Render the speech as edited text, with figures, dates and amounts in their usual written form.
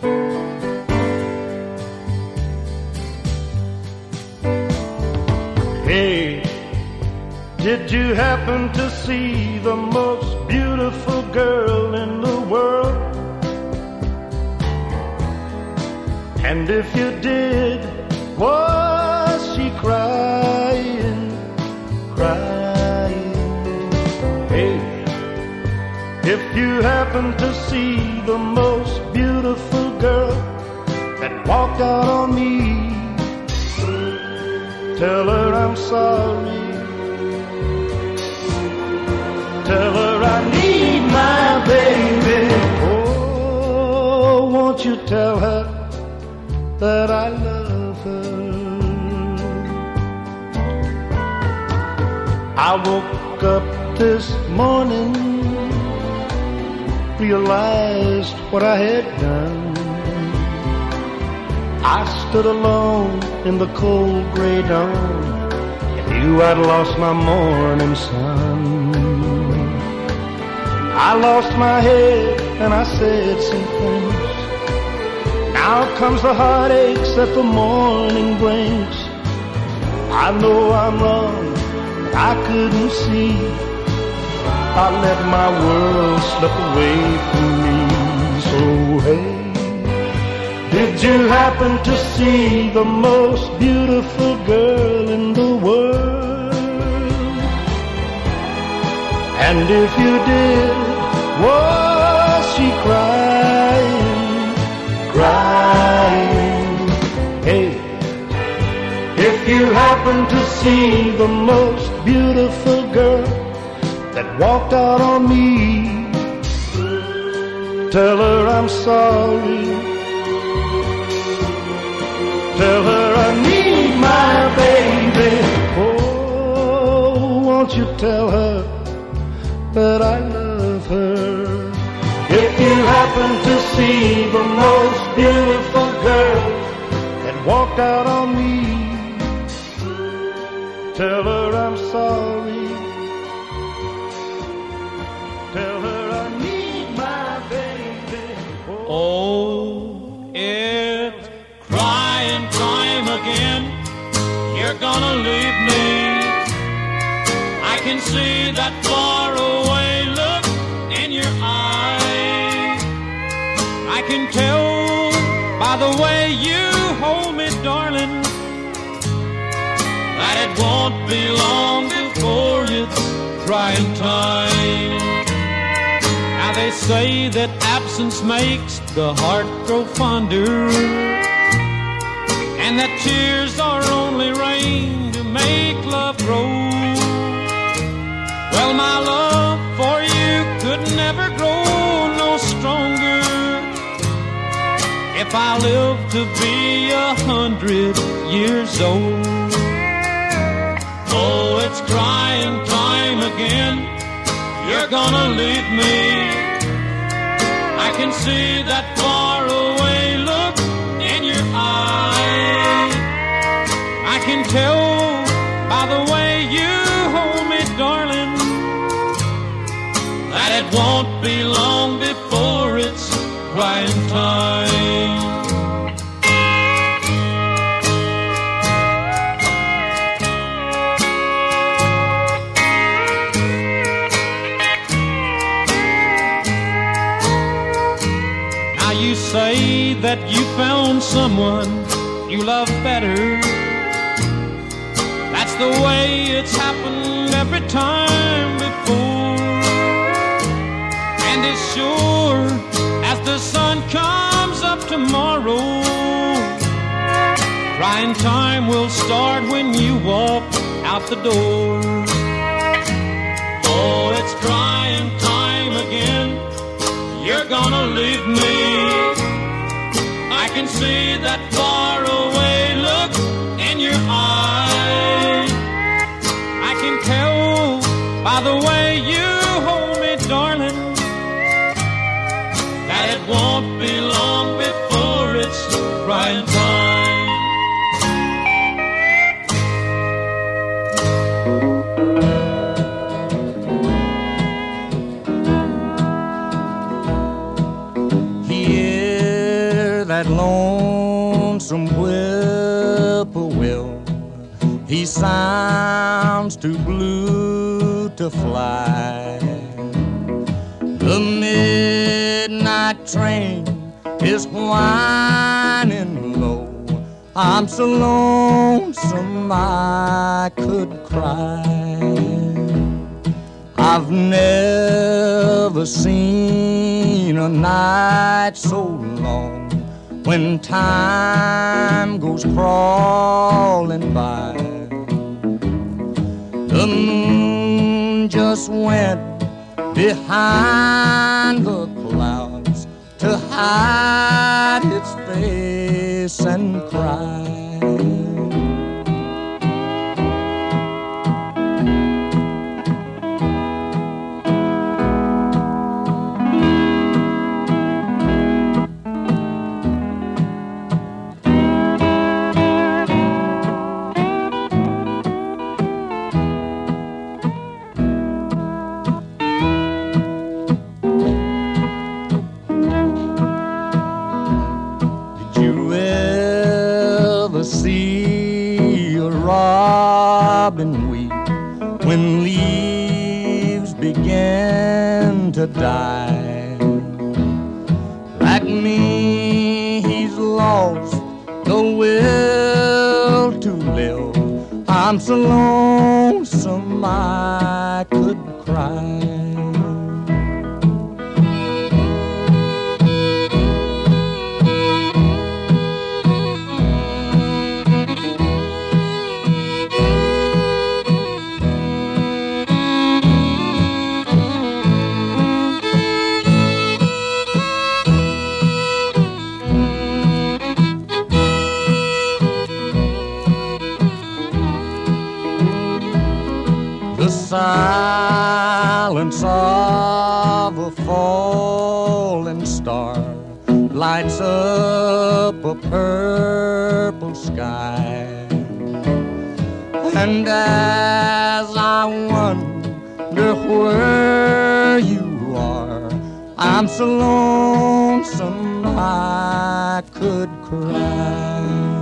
Hey, did you happen to see the most beautiful girl in the world? And if you did, was she crying, crying? Hey, if you happen to see the most beautiful girl that walked out on me, tell her I'm sorry. Tell her I need my baby. Oh, won't you tell her that I love her? I woke up this morning, realized what I had done. I stood alone in the cold gray dawn and knew I'd lost my morning sun. I lost my head and I said some things. Now comes the heartaches that the morning brings. I know I'm wrong, but I couldn't see. I let my world slip away from me. So hey, did you happen to see the most beautiful girl in the world? And if you did, was she crying, crying? Hey, if you happen to see the most beautiful girl that walked out on me, tell her I'm sorry. Tell her I need my baby. Oh, won't you tell her that I love her? If you happen to see the most beautiful girl that walked out on me, tell her I'm sorry. Tell her I need my baby. Oh, it's crying time again. You're gonna leave me. I can see that far away look in your eyes. I can tell by the way you hold me, darling, that it won't be long before it's crying time. Now they say that absence makes the heart grow fonder, and that tears are only rain to make love grow. Well, my love for you could never grow no stronger if I live to be 100 years old. Oh, it's crying time again. You're gonna leave me. I can see that far away look in your eyes. I can tell by the way you hold me, darling, that it won't be long before it's crying time. Now you say that you found someone you love better. That's the way it's happened every time before. And as sure as the sun comes up tomorrow, crying time will start when you walk out the door. Oh, it's crying time again. You're gonna leave me. I can see that far away look in your eyes. I can tell by the way you hold me, darling, that it won't be long before it's crying time. Hear that lonesome whippoorwill. He sounds too blue to fly. The midnight train is whining low. I'm so lonesome I could cry. I've never seen a night so long when time goes crawling by. The moon just went behind the clouds to hide its face and cry. See a robin weep when leaves begin to die. Like me, he's lost the will to live. I'm so lonesome I could cry. The silence of a falling star lights up a purple sky. And as I wonder where you are, I'm so lonesome I could cry.